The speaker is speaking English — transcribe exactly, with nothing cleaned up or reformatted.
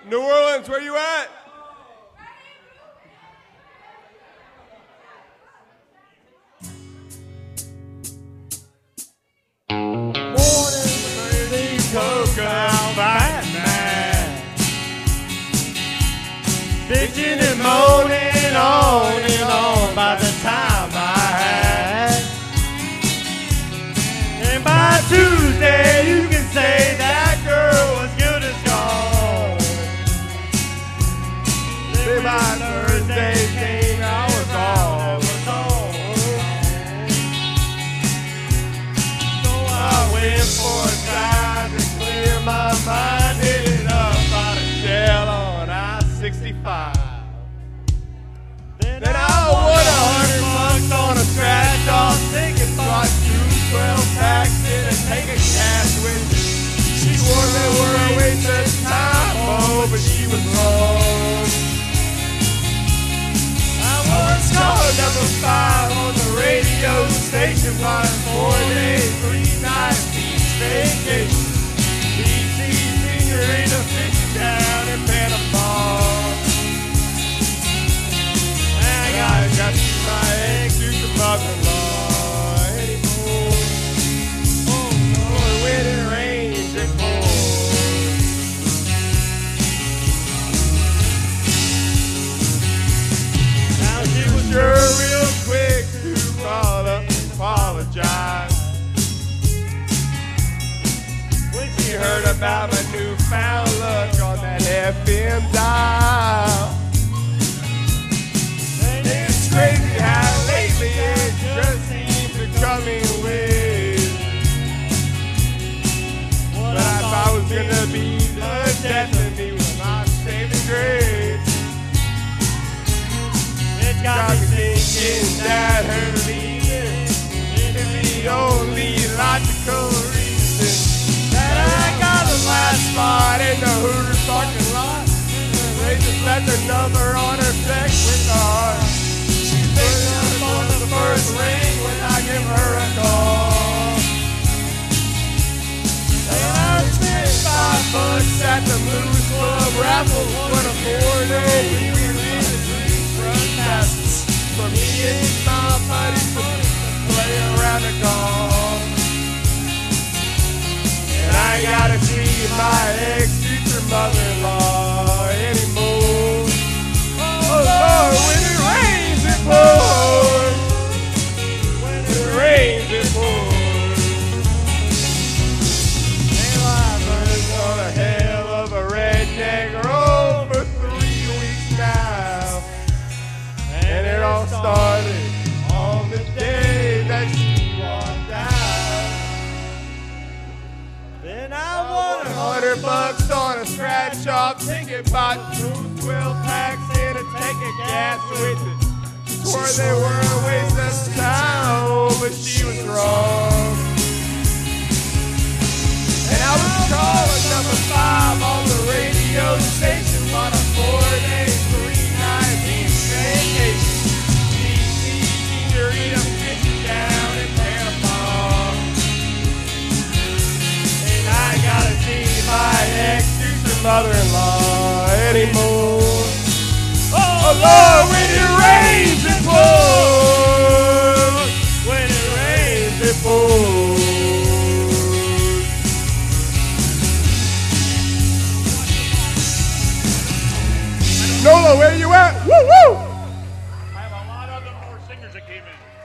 New Orleans, where you at? Coca Batman, bitching and moaning on and on by the time I had. And by Tuesday you can say that girl was good as gone. Then by Thursday came, I was all alone. So I went for a drive to clear my mind, headed up out of Shell on I sixty-five. Then, then I won a hundred bucks on a scratch off ticket, bought two twelve packs and take a cash with me. She swore they were a waste of time, oh, but she was wrong. I was caller number five on the radio station, buying four days, three nights, beach vacation. B C Senorita fishing down in Panama. I gotta got to my ex-future mother-in-law anymore. Oh Lord, when it rains it pours. Now she was sure real quick to call up and apologize when she heard about my newfound look on that F M dial. And it's crazy how lately it just seems to come in waves. But I thought was gonna be the death of me was my saving grace. It got me thinking that her leaving is the only logical reason that I got a last spot in the Hooters parking lot. They just left her number on her sex with the heart. She picked up on the first ring when I give her a call. And I spent five bucks at the Blues Club raffle for the four-day weekend front passes for me and my buddies to play around the golf. And I gotta see my ex-future mother-in-law anymore. Oh Lord, when it rains it pours. When it rains it pours. And I've been on a hell of a redneck road for three weeks now. And it all started on the day that she walked out. Then I won a hundred bucks on a scratch off ticket, bought two twelve packs and a tank of gas with it. Swore they were a waste of time, oh, but she was wrong. And I was calling number five on the radio station on a four-day, three-night beach vacation. D C Senorita fishing down in Panama. And I gotta see my ex-future mother-in-law anymore. Oh Lord, when it rains it pours. When it rains it pours. Nola, where you at? Woo woo! I have a lot of them more singers that came in.